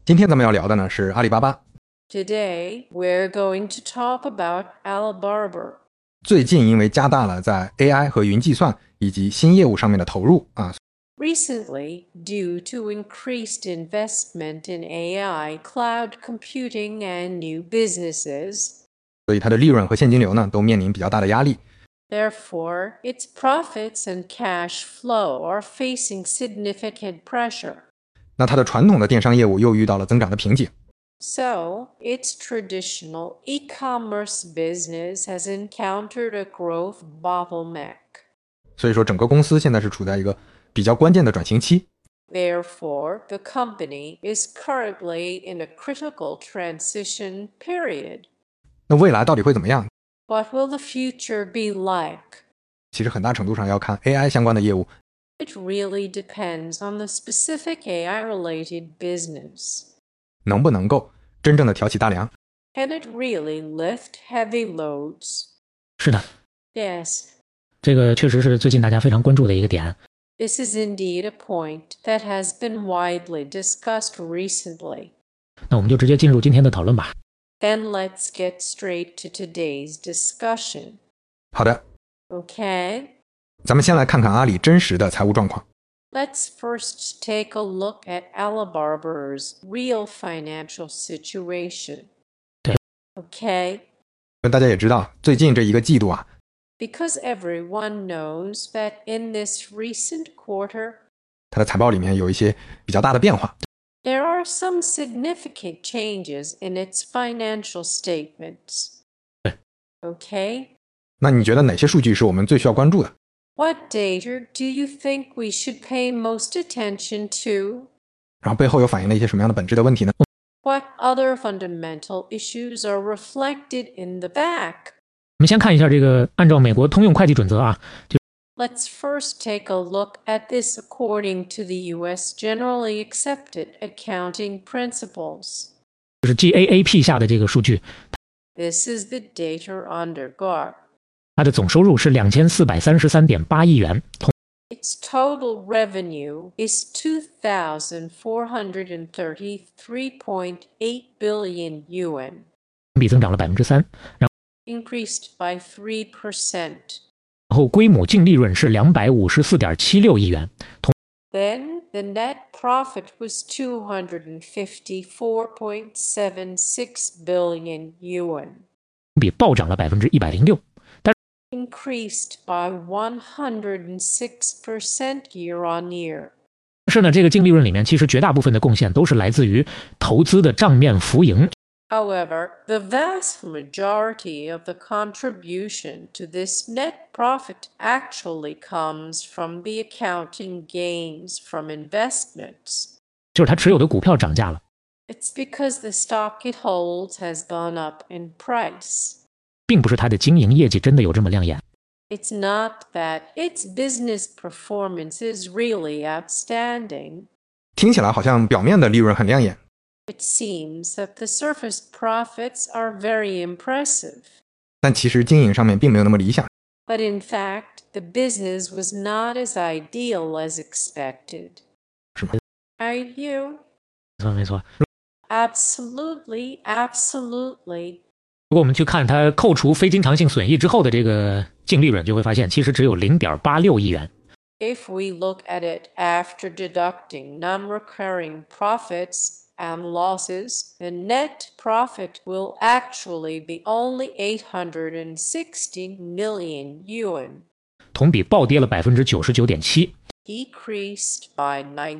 今天咱们要聊的呢是阿里巴巴。 Today, we're going to talk about Alibaba. 最近因为加大了在 AI 和云计算以及新业务上面的投入 Recently, due to increased investment in AI, cloud computing, and new businesses, 所以它的利润和现金流呢都面临比较大的压力。 therefore, its profits and cash flow are facing significant pressure. 那它的传统的电商业务又遇到了增长的瓶颈。 So, its traditional e-commerce business has encountered a growth bottleneck. 所以说整个公司现在是处在一个比较关键的转型期。 Therefore, the company is currently in a critical transition period. 那未来到底会怎么样？ What will the future be like? 其实很大程度上要看 AI 相关的业务 It really depends on the specific AI-related business. 能不能够真正的挑起大梁。 Can it really lift heavy loads? 是的， Yes, 这个确实是最近大家非常关注的一个点。 this is indeed a point that has been widely discussed recently. 那我们就直接进入今天的讨论吧。 Then let's get straight to today's discussion. 好的， Okay? 咱们先来看看阿里真实的财务状况。 Let's first take a look at Alibaba's real financial situation. 对。 Okay? 大家也知道最近这一个季度 Because everyone knows that in this recent quarter, 它的财报里面有一些比较大的变化。 there are some significant changes in its financial statements. 对。 Okay? 那你觉得哪些数据是我们最需要关注的？ What data do you think we should pay most attention to? 然后背后又反映了一些什么样的本质的问题呢？ What other fundamental issues are reflected in the back? 我们先看一下这个，按照美国通用会计准则 Let's first take a look at this according to the U.S. generally accepted accounting principles. 就是 GAAP 下的这个数据， This is the data under GAAP. 它的总收入是2433.8亿元， Its total revenue is 2,433.8 billion yuan, 同比增长了3%， 然 increased by 3%. 后归母净利润是254.76亿元， Then the net profit was 254.76 billion yuan, 同比暴涨了106%。 increased by 106% year on year. 但是呢，这个净利润里面其实绝大部分的贡献都是来自于投资的账面浮盈。 However, the vast majority of the contribution to this net profit actually comes from the accounting gains from investments. 就是它持有的股票涨价了， It's because the stock it holds has gone up in price. 并不是它的经营业绩真的有这么亮眼。 It's not that its business performance is really outstanding. 听起来好像表面的利润很亮眼， It seems that the surface profits are very impressive. 但其实经营上面并没有那么理想。 But in fact, the business was not as ideal as expected. 是吗？ Are you? 没错没错。 Absolutely, absolutely. 如果我们去看它扣除非经常性损益之后的这个净利润，就会发现其实只有0.86亿元。 If we look at it after deducting non-recurring profits and losses, the net profit will actually be only 860 million yuan, 同比暴跌了99.7%。 decreased by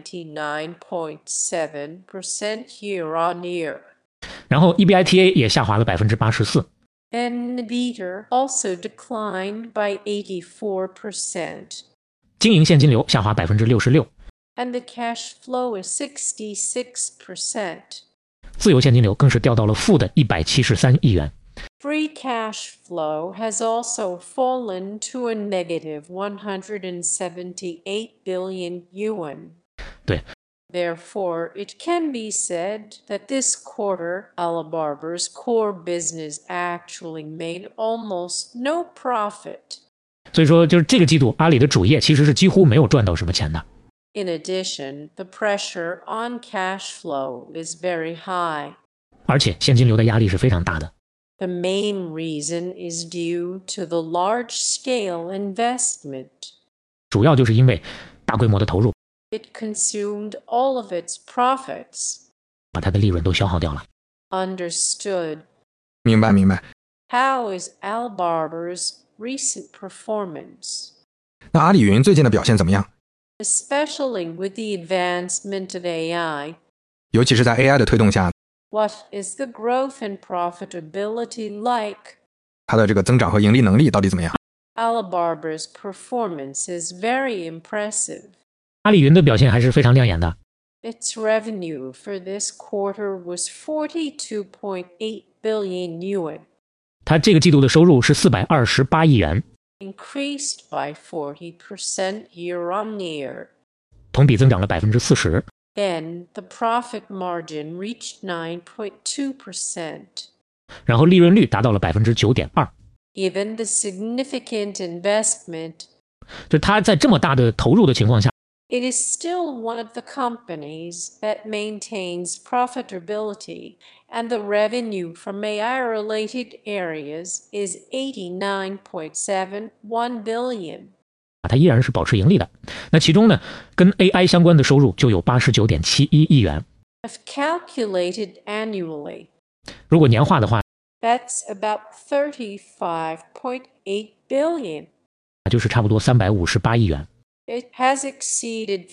99.7% year on year. 然后 EBITDA 也下滑了84%。 And EBITDA also declined by 84%. 经营现金流下滑66%， And the cash flow is 66%. 自由现金流更是掉到了负的173亿元。 Free cash flow has also fallen to a negative 178 billion yuan. 对， Therefore, it can be said that this quarter, Alibaba's core business actually made almost no profit. 所以说就是这个季度阿里的主业其实是几乎没有赚到什么钱的。 In addition, the pressure on cash flow is very high. 而且现金流的压力是非常大的。 The main reason is due to the large-scale investment. 主要就是因为大规模的投入 It consumed all of its profits. 把它的利润都消耗掉了。 Understood. 明白明白。 How is Alibaba's recent performance? 那阿里云最近的表现怎么样？ Especially with the advancement of AI, 尤其是在 AI 的推动下， what is the growth and profitability like? 它的这个增长和盈利能力到底怎么样？ Alibaba's performance is very impressive. 阿里云的表现还是非常亮眼的。 Its revenue for this quarter was 42.8 billion yuan, 它这个季度的收入是428亿元， increased by 40% year-on-year. 同比增长了40%。 Then the profit margin reached 9.2%. 然后利润率达到了9.2%。 Given the significant investment, 就它在这么大的投入的情况下， it is still one of the companies that maintains profitability, and the revenue from AI-related areas is 89.71 billion. 它依然是保持盈利的。那其中呢，跟 AI 相关的收入就有89.71亿元。 If calculated annually, 如果年化的话， that's about 35.8 billion. 就是差不多358亿元。 It has exceeded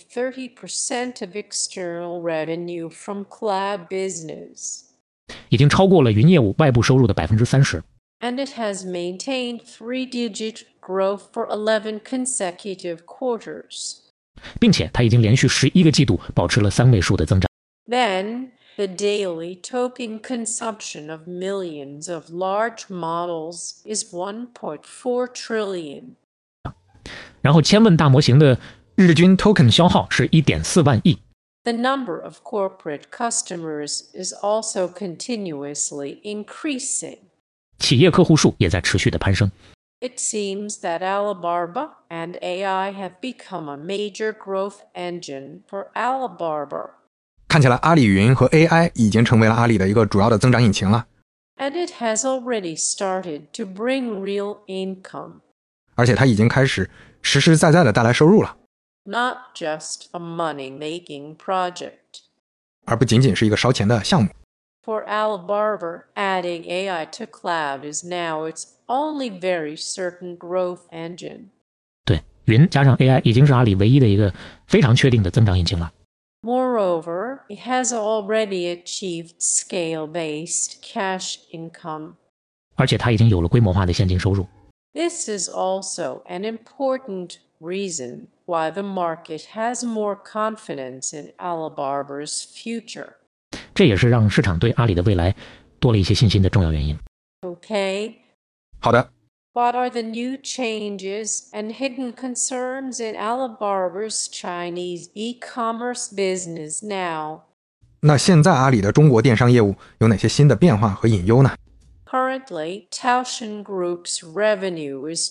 30% of external revenue from cloud business, 已经超过了云业务外部收入的30%。 and it has maintained three-digit growth for 11 consecutive quarters. 并且它已经连续11个季度保持了3位数的增长。 Then, the daily token consumption of millions of large models is 1.4 trillion. 然后千问大模型的日均 token 消耗是1.4万亿。 The number of corporate customers is also continuously increasing. 企业客户数也在持续的攀升。 It seems that Alibaba and AI have become a major growth engine for Alibaba, 看起来阿里云和 AI 已经成为了阿里的一个主要的增长引擎了， and it has already started to bring real income, 而且它已经开始实实在在的带来收入了， not just a money-making project. 而不仅仅是一个烧钱的项目。 For Alibaba, adding AI to cloud is now its only very certain growth engine. 对，云加上 AI 已经是阿里唯一的一个非常确定的增长引擎了。 Moreover, it has already achieved scale-based cash income. 而且它已经有了规模化的现金收入。 This is also an important reason why the market has more confidence in Alibaba's future. 这也是让市场对阿里的未来多了一些信心的重要原因。 Okay, 好的， what are the new changes and hidden concerns in Alibaba's Chinese e-commerce business now? 那现在阿里的中国电商业务有哪些新的变化和隐忧呢？ Currently, Taoshan Group's revenue is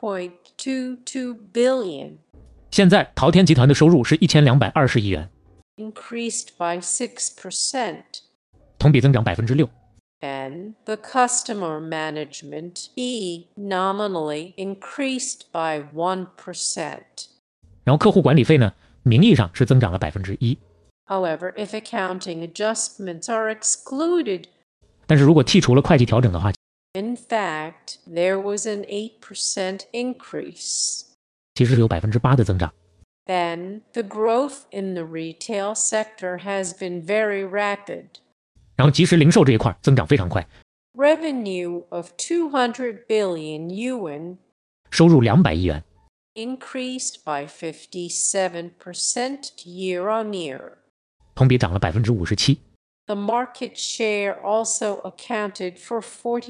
2.22 billion, 现在淘天集团的收入是1220亿元， increased by 6%. 同比增长6%。 And the customer management fee nominally increased by 1%. 然后客户管理费呢，名义上是增长了1%。 However, if accounting adjustments are excluded, 但是如果剔除了会计调整的话， in fact, there was an 8% increase. 其实是有8%的增长。 Then, the growth in the retail sector has been very rapid. 然后即时零售这一块增长非常快， Revenue of 200 billion yuan 收入200亿元， increased by 57% year-on-year. 同比涨了57%。 The market share also accounted for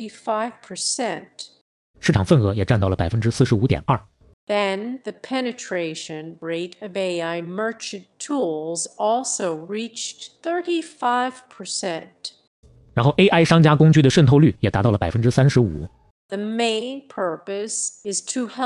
45%. 市场份额也占到了45.2%。 Then the penetration rate of AI merchant tools also reached 35%. 然后 AI 商家工具的渗透率也达到了35%。 The main purpose is to help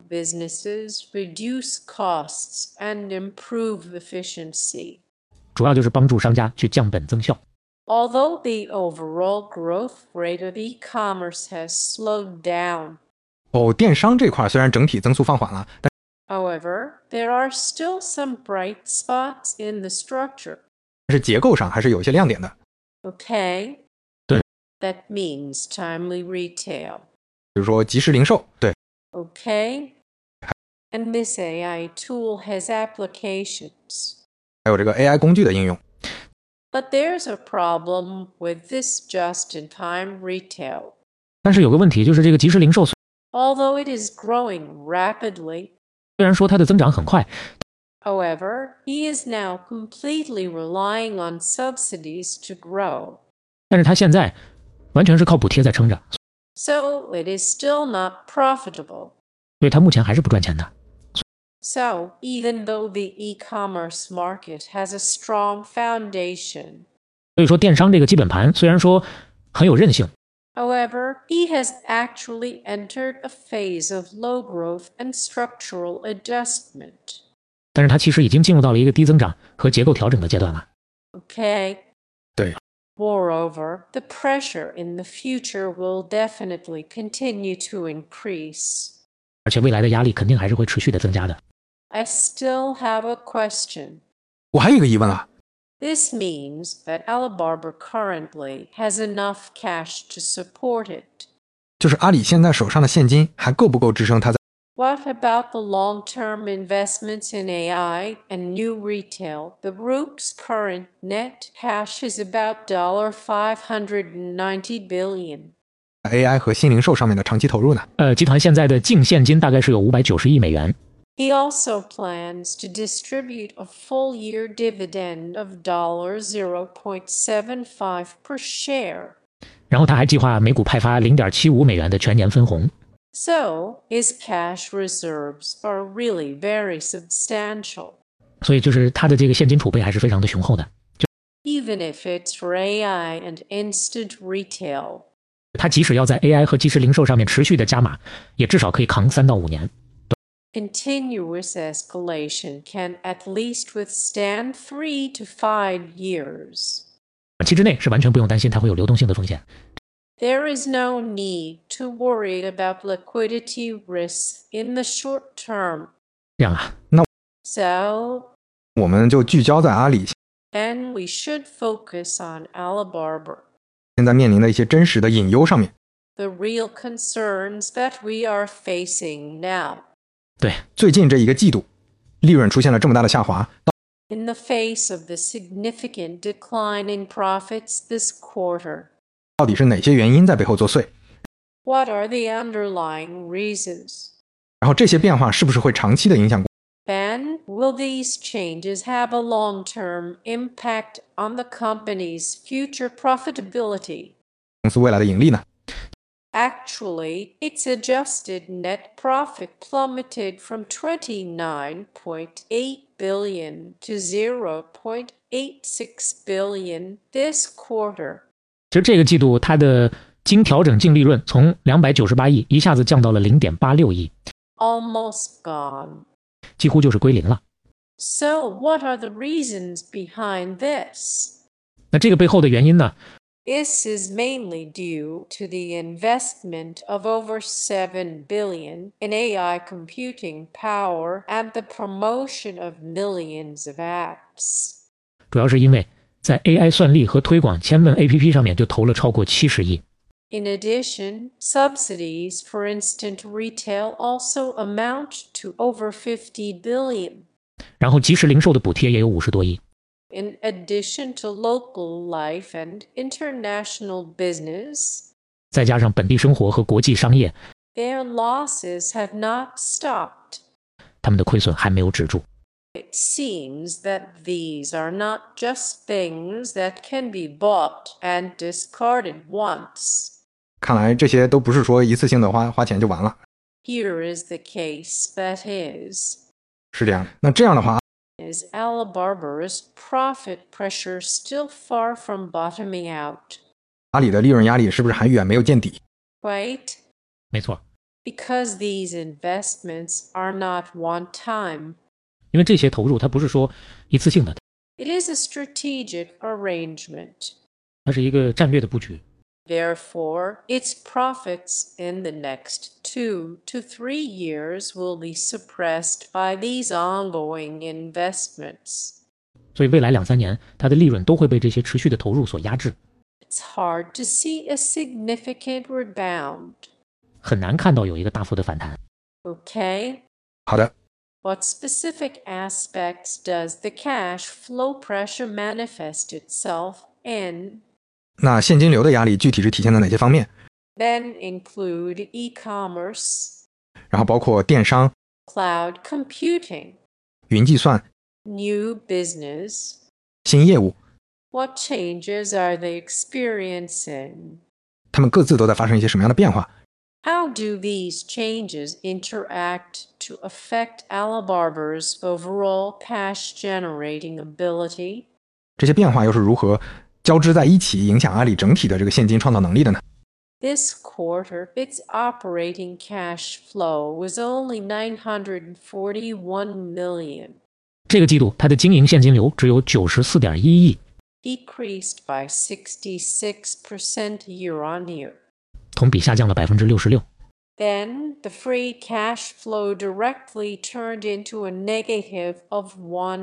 businesses reduce costs and improve efficiency. 主要就是帮助商家去降本增效。 Although the overall growth rate of e-commerce has slowed down, 电商这块虽然整体增速放缓了， however, there are still some bright spots in the structure. 但是结构上还是有一些亮点的。 Okay? 对。 That means timely retail. 比如说即时零售，对， Okay? And this AI tool has applications. 还有这个 AI 工具的应用。 But there's a problem with this just-in-time retail. 但是有个问题，就是这个即时零售 Although it is growing rapidly, 虽然说它的增长很快， however, he is now completely relying on subsidies to grow. 但是它现在完全是靠补贴在撑着， So it is still not profitable. 所以它目前还是不赚钱的。 So, even though the e-commerce market has a strong foundation, 所以说电商这个基本盘虽然说很有韧性， however, he has actually entered a phase of low growth and structural adjustment. 但是它其实已经进入到了一个低增长和结构调整的阶段了。 Okay? 对。 Moreover, the pressure in the future will definitely continue to increase. 而且未来的压力肯定还是会持续的增加的。 I still have a question. 我还有一个疑问啊， This means that Alibaba currently has enough cash to support it. 就是阿里现在手上的现金还够不够支撑它在 What about the long-term investments in AI and new retail? The group's current net cash is about $590 billion. AI 和新零售上面的长期投入呢？ 集团现在的净现金大概是有590亿美元。 He also plans to distribute a full-year dividend of $0.75 per share. 然后他还计划每股派发0.75美元的全年分红。 So, his cash reserves are really very substantial. 所以就是他的这个现金储备还是非常的雄厚的。 Even if it's for AI and instant retail. 他即使要在 AI 和即时零售上面持续的加码，也至少可以扛3到5年。 Continuous escalation can at least withstand 3 to 5 years. 短期之内是完全不用担心它会有流动性的风险。 There is no need to worry about liquidity risks in the short term. 这样啊， So, 我们就聚焦在阿里 then we should focus on Alibaba. 现在面临的一些真实的隐忧上面。 The real concerns that we are facing now. 对， 最近这一个季度，利润出现了这么大的下滑， In the face of the significant decline in profits this quarter, 到底是哪些原因在背后作祟？ what are the underlying reasons? 然后这些变化是不是会长期的影响 And will these changes have a long-term impact on the company's future profitability? 公司未来的盈利呢？ Actually, its adjusted net profit plummeted from $29.8 billion to $0.86 billion this quarter. 其实这个季度它的经调整净利润从298亿一下子降到了0.86亿， Almost gone. 几乎就是归零了。 So, what are the reasons behind this? 那这个背后的原因呢？ This is mainly due to the investment of over $7 billion in AI computing power and the promotion of millions of apps. 主要是因为在 AI 算力和推广千问 APP 上面就投了超过70亿。 In addition, subsidies for instant retail also amount to over $50 billion. 然后即时零售的补贴也有50多亿。 In addition to local life and international business, 再加上本地生活和国际商业， their losses have not stopped. 他们的亏损还没有止住。 It seems that these are not just things that can be bought and discarded once. 看来这些都不是说一次性的花钱就完了。 Here is the case that is. 是这样。那这样的话， Is Alibaba's profit pressure still far from bottoming out? 阿里的利润压力是不是还远没有见底？ Right? 没错， because these investments are not one-time. 因为这些投入它不是说一次性的， It is a strategic arrangement. 它是一个战略的布局。 Therefore, its profits in the next 2 to 3 years will be suppressed by these ongoing investments. 所以未来2-3年，它的利润都会被这些持续的投入所压制， It's hard to see a significant rebound. 很难看到有一个大幅的反弹。 Okay? 好的， What specific aspects does the cash flow pressure manifest itself in? 那现金流的压力具体是体现在哪些方面？ Then include e-commerce, 然后包括电商、 cloud computing, 云计算、 new business. 新业务， What changes are they experiencing? 它们各自都在发生一些什么样的变化？ How do these changes interact to affect Alibarbar's overall cash generating ability? 这些变化又是如何交织在一起，影响阿里整体的这个现金创造能力的呢？ This quarter, its operating cash flow was only $941 million, 这个季度它的经营现金流只有94.1亿， decreased by 66% year-on-year. 同比下降了66%。 Then, the free cash flow directly turned into a negative of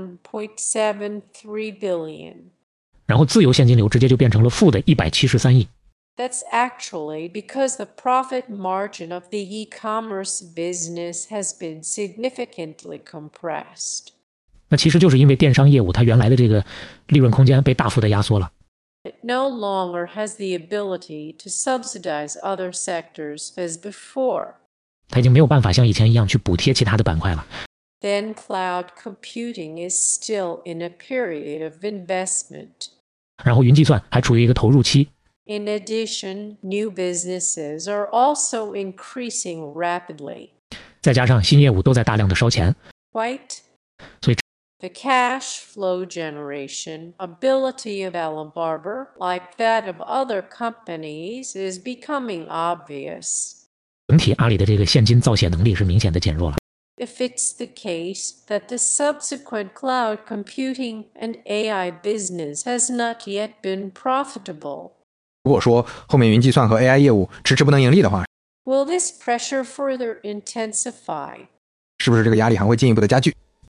$1.73 billion. 然后自由现金流直接就变成了负的173亿。 That's actually because the profit margin of the e-commerce business has been significantly compressed. 那其实就是因为电商业务它原来的这个利润空间被大幅的压缩了， It no longer has the ability to subsidize other sectors as before. 它已经没有办法像以前一样去补贴其他的板块了。 Then cloud computing is still in a period of investment. 然后云计算还处于一个投入期， In addition, new businesses are also increasing rapidly. 再加上新业务都在大量的烧钱， Right? 所以 The cash flow generation ability of Alibarbar, like that of other companies, is becoming obvious. 整体阿里的这个现金造血能力是明显的减弱了。 If it's the case that the subsequent cloud computing and AI business has not yet been profitable, 如果说后面云计算和 AI 业务迟迟不能盈利的话， will this pressure further intensify? 是不是这个压力还会进一步的加剧？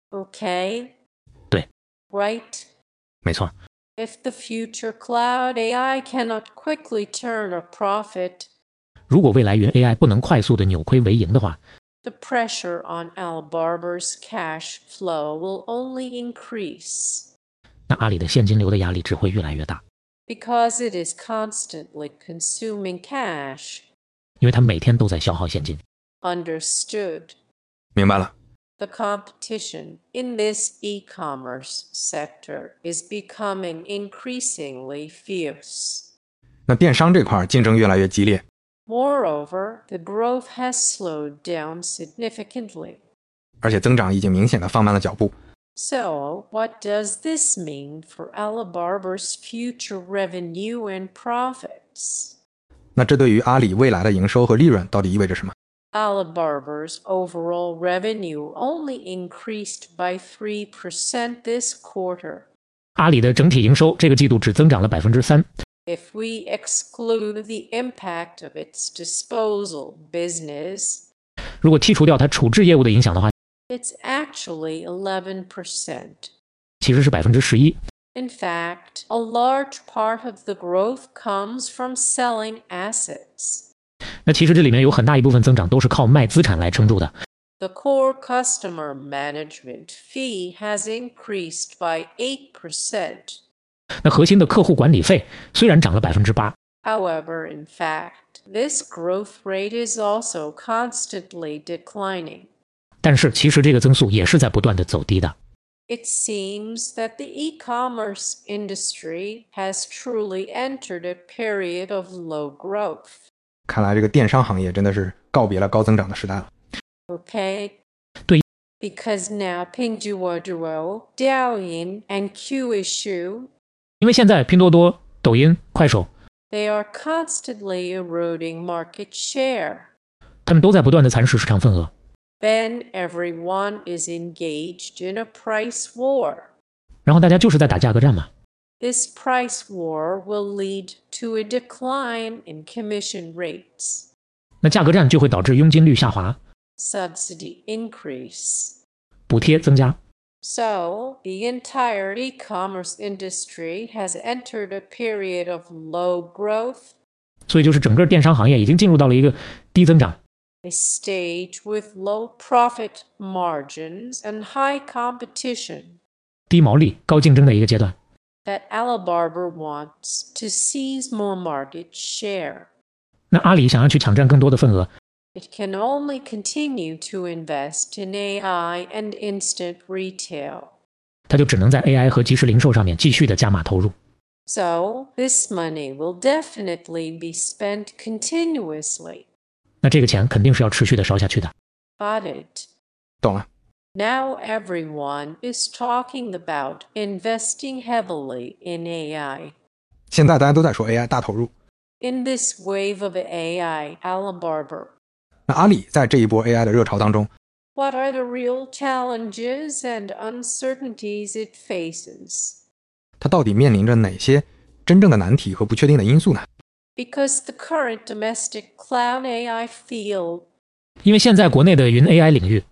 Okay? 对， Right? 没错。 If the future cloud AI cannot quickly turn a profit, 如果未来云 AI 不能快速的扭亏为盈的话， the pressure on Alibarbar's cash flow will only increase 那阿里的现金流的压力只会越来越大， because it is constantly consuming cash. 因为它每天都在消耗现金。 Understood. 明白了。 The competition in this e-commerce sector is becoming increasingly fierce. 那电商这块竞争越来越激烈， Moreover, the growth has slowed down significantly. 而且增长已经明显的放慢了脚步。 So, what does this mean for Alibarbar's future revenue and profits? 那这对于阿里未来的营收和利润到底意味着什么？ Alibarbar's overall revenue only increased by 3% this quarter. 阿里的整体营收这个季度只增长了3%， If we exclude the impact of its disposal business, 如果剔除掉它处置业务的影响的话， it's actually 11%. 其实是11%。 In fact, a large part of the growth comes from selling assets. 那其实这里面有很大一部分增长都是靠卖资产来撑住的。 The core customer management fee has increased by 8%. 那核心的客户管理费虽然涨了8%， However, in fact, this growth rate is also constantly declining. 但是其实这个增速也是在不断的走低的。 It seems that the e-commerce industry has truly entered a period of low growth. 看来这个电商行业真的是告别了高增长的时代了。 Okay? 对。 Because now Pinduoduo, Douyin, and Qisshu, 因为现在拼多多、抖音、快手， they are constantly eroding market share. 他们都在不断的蚕食市场份额。 Then everyone is engaged in a price war. 然后大家就是在打价格战嘛。 This price war will lead to a decline in commission rates, 那价格战就会导致佣金率下滑， subsidy increase. 补贴增加。 So, the entire e-commerce industry has entered a period of low growth, 所以就是整个电商行业已经进入到了一个低增长、 a stage with low profit margins and high competition 低毛利、高竞争的一个阶段。 that Alibaba wants to seize more market share. 那阿里想要去抢占更多的份额， It can only continue to invest in AI and instant retail. 它就只能在 AI 和即时零售上面继续的加码投入。 So, this money will definitely be spent continuously. 那这个钱肯定是要持续的烧下去的。 Got it. 懂了。 Now everyone is talking about investing heavily in AI. 现在大家都在说 AI 大投入， In this wave of AI, Alibaba, 那阿里在这一波 AI 的热潮当中， what are the real challenges and uncertainties it faces? 它到底面临着哪些真正的难题和不确定的因素呢？ Because the current domestic cloud AI field, 因为现在国内的云 AI 领域，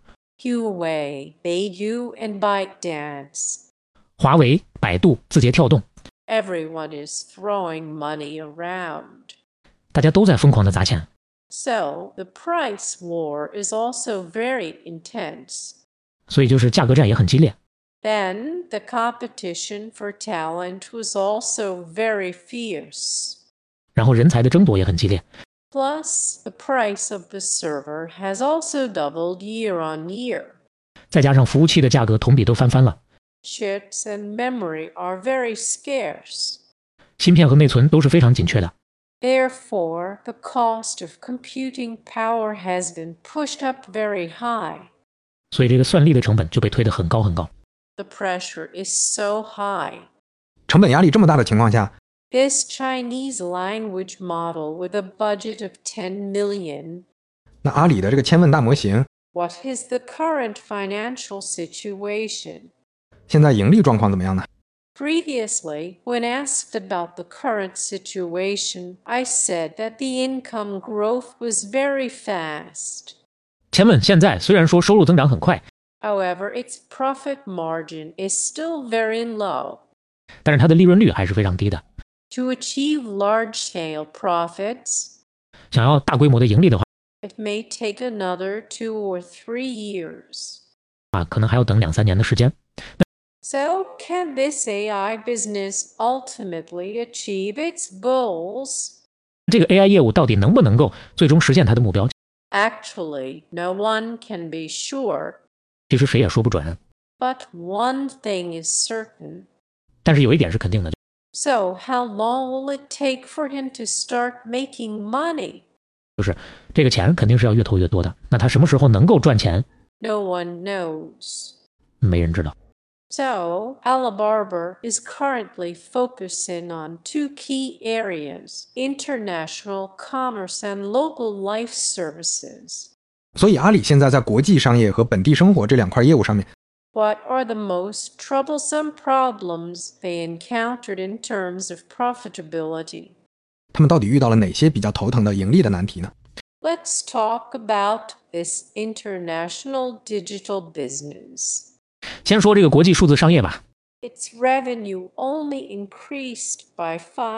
Huawei, Baidu, and ByteDance, 华为、百度、字节跳动， everyone is throwing money around. 大家都在疯狂的砸钱， So, the price war is also very intense. 所以就是价格战也很激烈。 Then, the competition for talent was also very fierce. 然后人才的争夺也很激烈， Plus, the price of the server has also doubled year on year. 再加上服务器的价格同比都翻番了， Chips and memory are very scarce. 芯片和内存都是非常紧缺的， Therefore, the cost of computing power has been pushed up very high. 所以这个算力的成本就被推得很高很高。 The pressure is so high. 成本压力这么大的情况下， This Chinese language model with a budget of 10 million, 那阿里的这个千问大模型 what is the current financial situation? 现在盈利状况怎么样呢？ Previously, when asked about the current situation, I said that the income growth was very fast. 千问现在虽然说收入增长很快， However, its profit margin is still very low. 但是它的利润率还是非常低的。 To achieve large-scale profits, 想要大规模的盈利的话， it may take another 2 or 3 years. 可能还要等2-3年的时间。 So, can this AI business ultimately achieve its goals? 这个 AI 业务到底能不能够最终实现它的目标， Actually, no one can be sure. 其实谁也说不准。 But one thing is certain. 但是有一点是肯定的， So, how long will it take for him to start making money? 就是这个钱肯定是要越投越多的。那他什么时候能够赚钱， No one knows. 没人知道。 So, Alibaba is currently focusing on 2 key areas: international commerce and local life services. 所以阿里现在在国际商业和本地生活这两块业务上面， What are the most troublesome problems they encountered in terms of profitability? 他们到底遇到了哪些比较头疼的盈利的难题呢？ Let's talk about this international digital business. 先说这个国际数字商业吧， Its revenue only increased by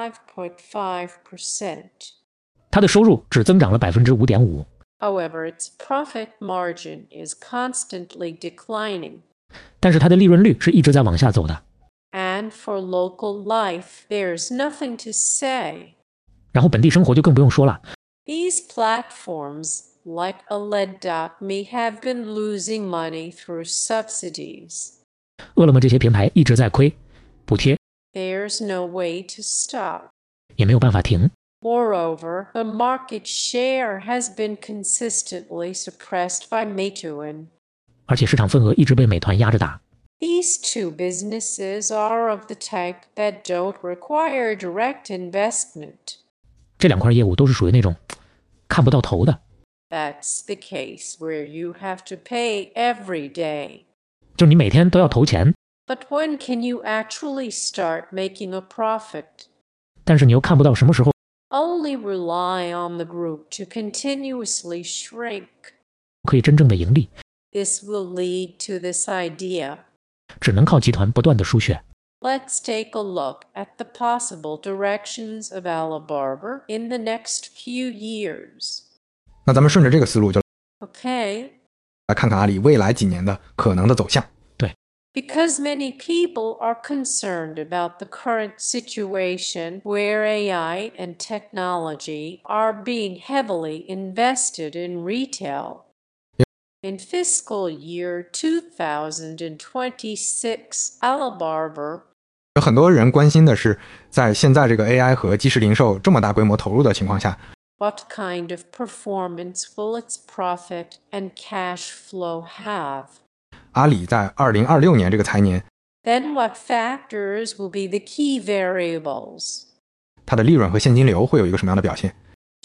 5.5%. 它的收入只增长了5.5%， However, its profit margin is constantly declining. 但是它的利润率是一直在往下走的。 And for local life, there's nothing to say. 然后本地生活就更不用说了， These platforms, like Aled.me, have been losing money through subsidies. 饿了么这些平台一直在亏，补贴 There's no way to stop. 也没有办法停。 Moreover, the market share has been consistently suppressed by Meituan. 而且市场份额一直被美团压着打。 These 2 businesses are of the type that don't require direct investment. 这两块业务都是属于那种看不到头的， That's the case where you have to pay every day. 就是你每天都要投钱， But when can you actually start making a profit? 但是你又看不到什么时候 Only rely on the group to continuously shrink. 可以真正的盈利， This will lead to this idea. 只能靠集团不断的输血。 Let's take a look at the possible directions of Alibaba in the next few years. 那咱们顺着这个思路就 Okay. 来看看阿里未来几年的可能的走向。 Because many people are concerned about the current situation where AI and technology are being heavily invested in retail. In fiscal year 2026, Alibaba 有很多人关心的是，在现在这个 AI 和即时零售这么大规模投入的情况下， what kind of performance will its profit and cash flow have? 阿里在2026年这个财年， Then what factors will be the key variables? 它的利润和现金流会有一个什么样的表现？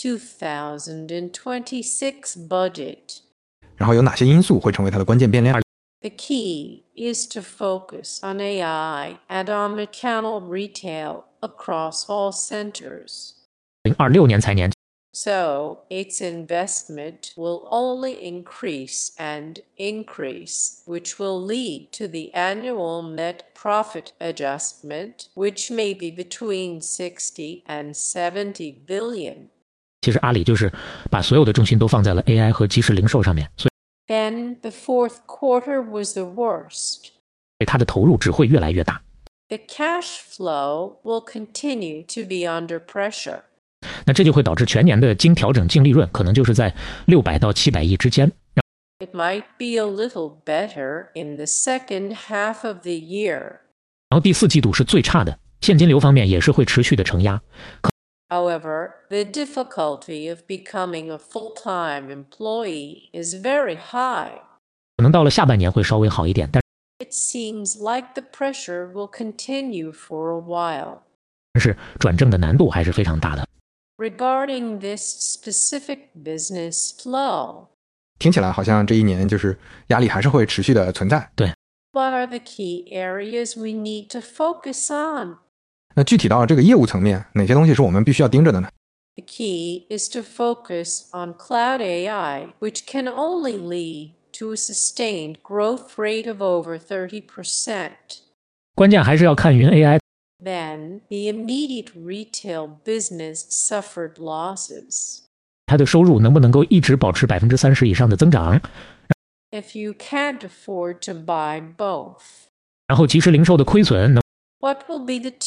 2026 budget. 然后有哪些因素会成为它的关键变量？ The key is to focus on AI and omnichannel retail across all centers. 2026年财年， So its investment will only increase and increase, which will lead to the annual net profit adjustment, which may be between 60 and 70 billion. 其实阿里就是把所有的重心都放在了 AI 和即时零售上面，所 Then the fourth quarter was the worst. 以它的投入只会越来越大。 The cash flow will continue to be under pressure. 那这就会导致全年的经调整净利润可能就是在600到700亿之间。 It might be a little better in the second half of the year. 然后第4季度是最差的，现金流方面也是会持续的承压。 However, the difficulty of becoming a full-time employee is very high. 可能到了下半年会稍微好一点，但 It seems like the pressure will continue for a while. 是转正的难度还是非常大的。 Regarding this specific business flow, 听起来好像这一年就是压力还是会持续的存在。 what are the key areas we need to focus on? 那具体到这个业务层面，哪些东西是我们必须要盯着的呢？ The key is to focus on cloud AI, which can only lead to a sustained growth rate of over 30%. 关键还是要看云 AI， Then, the immediate retail business suffered losses. 它的收入能不能够一直保持30%以上的增长， If you can't afford to buy both, 然后即时零售的亏损能 what will be the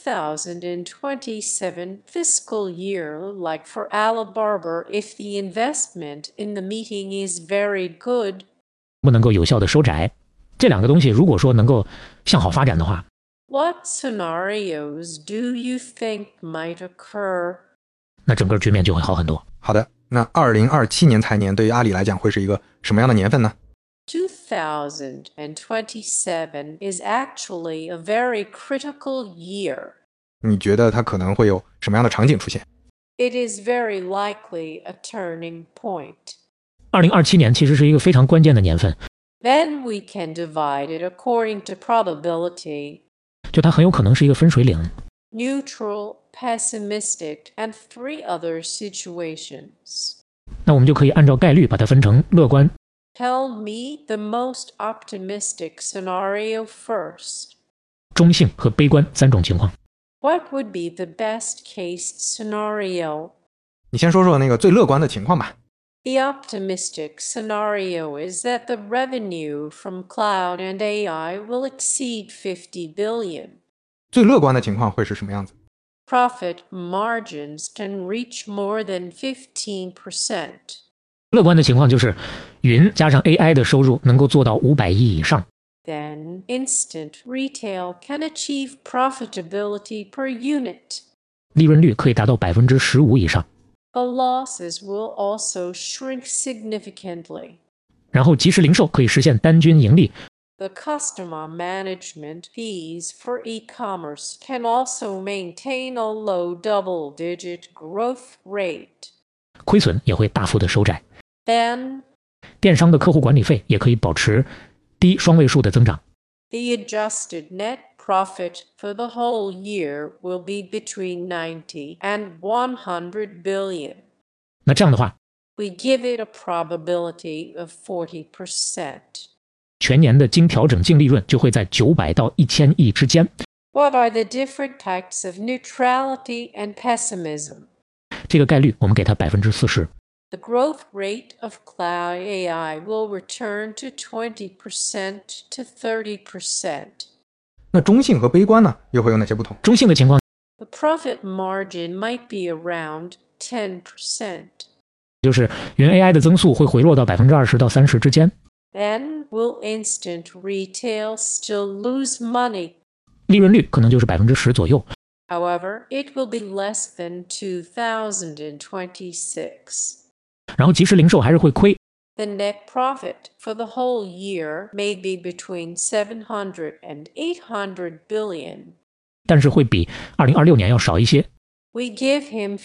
2027 fiscal year like for Alibaba if the investment in the meeting is very good? 不能够有效的收窄。这两个东西如果说能够向好发展的话， What scenarios do you think might occur? 那整个局面就会好很多。 好的，那2027年财年对于阿里来讲会是一个什么样的年份呢？ 2027 is actually a very critical year. 你觉得它可能会有什么样的场景出现？ It is very likely a turning point. 2027年其实是一个非常关键的年份， Then we can divide it according to probability: 就它很有可能是一个分水岭。 neutral, pessimistic, and 3 other situations. 那我们就可以按照概率把它分成乐观、 Tell me the most optimistic scenario first. 中性和悲观3种情况。 What would be the best case scenario? 你先说说那个最乐观的情况吧。 The optimistic scenario is that the revenue from cloud and AI will exceed 50 billion. 最乐观的情况会是什么样子？ Profit margins can reach more than 15%. 乐观的情况就是云加上 AI 的收入能够做到500亿以上， Then instant retail can achieve profitability per unit. 利润率可以达到15%以上。 The losses will also shrink significantly. 然后即时零售可以实现单均盈利， The customer management fees for e-commerce can also maintain a low double-digit growth rate. 亏损也会大幅的收窄。 Then 电商的客户管理费也可以保持低双位数的增长。 the adjusted net profit for the whole year will be between 90 and 100 billion. 那这样的话， We give it a probability of 40%. 全年的经调整净利润就会在900到1000亿之间。 What are the different types of neutrality and pessimism? 这个概率我们给它40%。 The growth rate of cloud AI will return to 20% to 30%. 那中性和悲观呢，又会有哪些不同？ 中性的情况， The profit margin might be around 10%. 就是云 AI 的增速会回落到20%到30%之间， Then will instant retail still lose money? 利润率可能就是10%左右。 However, it will be less than 2026. 然后即时零售还是会亏， The net profit for the whole year may be between 700 and 800 billion. 但是会比2026年要少一些。 We give him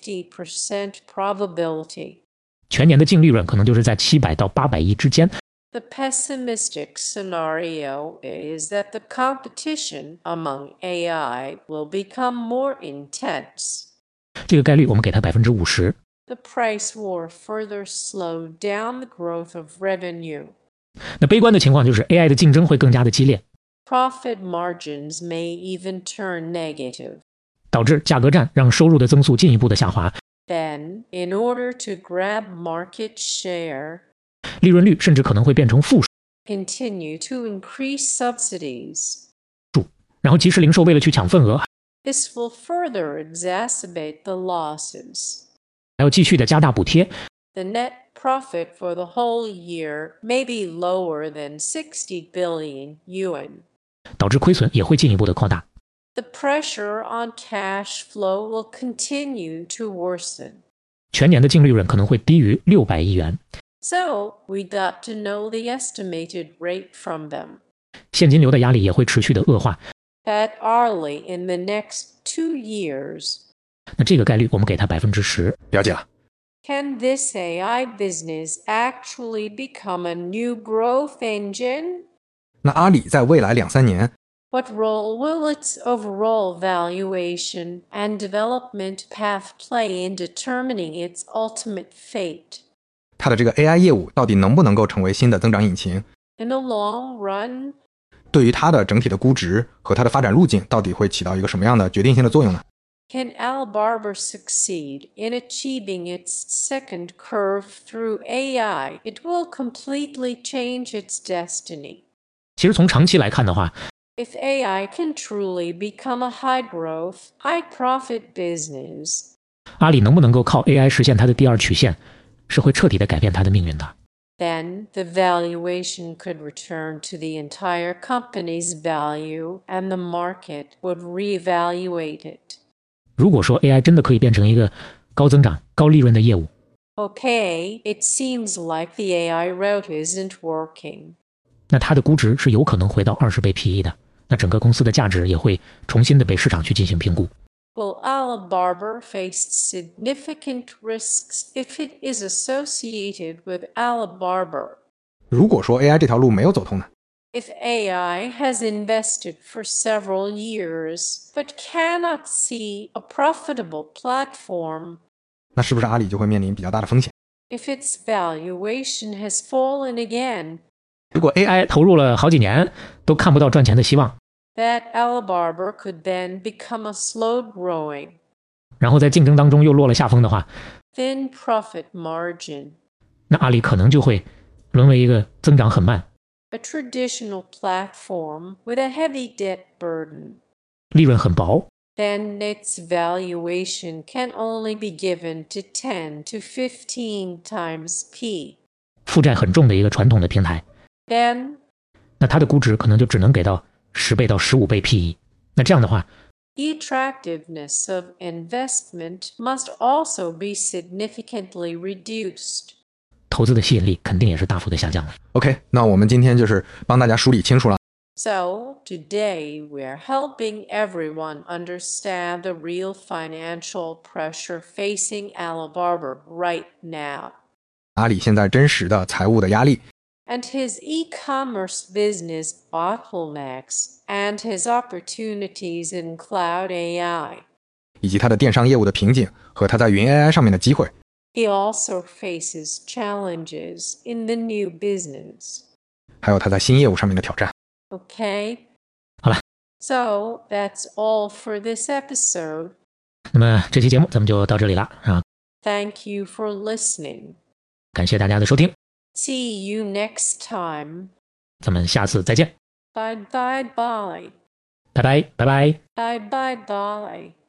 50% probability. 全年的净利润可能就是在700到800亿之间。 The pessimistic scenario is that the competition among AI will become more intense. 这个概率我们给它50%。 The price war further slowed down the growth of revenue. 那悲观的情况就是 AI 的竞争会更加的激烈， Profit margins may even turn negative. 导致价格战让收入的增速进一步的下滑， Then, in order to grab market share, 利润率甚至可能会变成负数。 continue to increase subsidies. 然后即时零售为了去抢份额， This will further exacerbate the losses. 还要继续的加大补贴， The net profit for the whole year may be lower than 60 billion yuan. 导致亏损也会进一步的扩大。 The pressure on cash flow will continue to worsen. 全年的净利润可能会低于600亿元， So, we got to know the estimated rate from them. 现金流的压力也会持续的恶化。 That early in the next 2 years, 那这个概率我们给它10%。 了解了。 can this AI business actually become a new growth engine? 那阿里在未来2-3年， What role will its overall valuation and development path play in determining its ultimate fate? 它的这个 AI 业务到底能不能够成为新的增长引擎？ In the long run, 对于它的整体的估值和它的发展路径，到底会起到一个什么样的决定性的作用呢？ can Alibaba succeed in achieving its second curve through AI? It will completely change its destiny. 其实从长期来看的话， If AI can truly become a high-growth, high-profit business, 阿里能不能够靠 AI 实现它的第二曲线，是会彻底的改变它的命运的。 then the valuation could return to the entire company's value and the market would reevaluate it. 如果说 AI 真的可以变成一个高增长、高利润的业务， Okay, it seems like the AI route isn't working. 那它的估值是有可能回到20倍 PE 的，那整个公司的价值也会重新的被市场去进行评估。 Will Alibaba face significant risks if it is associated with Alibaba? 如果说 AI 这条路没有走通呢？ If AI has invested for several years but cannot see a profitable platform, 那是不是阿里就会面临比较大的风险？ if its valuation has fallen again, 如果 AI 投入了好几年都看不到赚钱的希望， that Alibaba could then become a slow-growing, 然后在竞争当中又落了下风的话， thin profit margin, 那阿里可能就会沦为一个增长很慢、 a traditional platform with a heavy debt burden. 利润很薄， Then its valuation can only be given to 10 to 15 times P. 负债很重的一个传统的平台， Then 那它的估值可能就只能给到10倍到15倍 PE。那这样的话， the attractiveness of investment must also be significantly reduced. 投资的吸引力肯定也是大幅的下降了。 OK， 那我们今天就是帮大家梳理清楚了。 So, today we're helping everyone understand the real financial pressure facing Alibaba right now. 阿里现在真实的财务的压力， and his e-commerce business bottlenecks and his opportunities in cloud AI. 以及它的电商业务的瓶颈和它在云 AI 上面的机会。 He also faces challenges in the new business. 还有它在新业务上面的挑战。 Okay? 好了， So that's all for this episode. 那么这期节目咱们就到这里了啊， Thank you for listening. 感谢大家的收听， See you next time. 咱们下次再见， Bye bye bye. 拜拜拜拜。 Bye bye bye.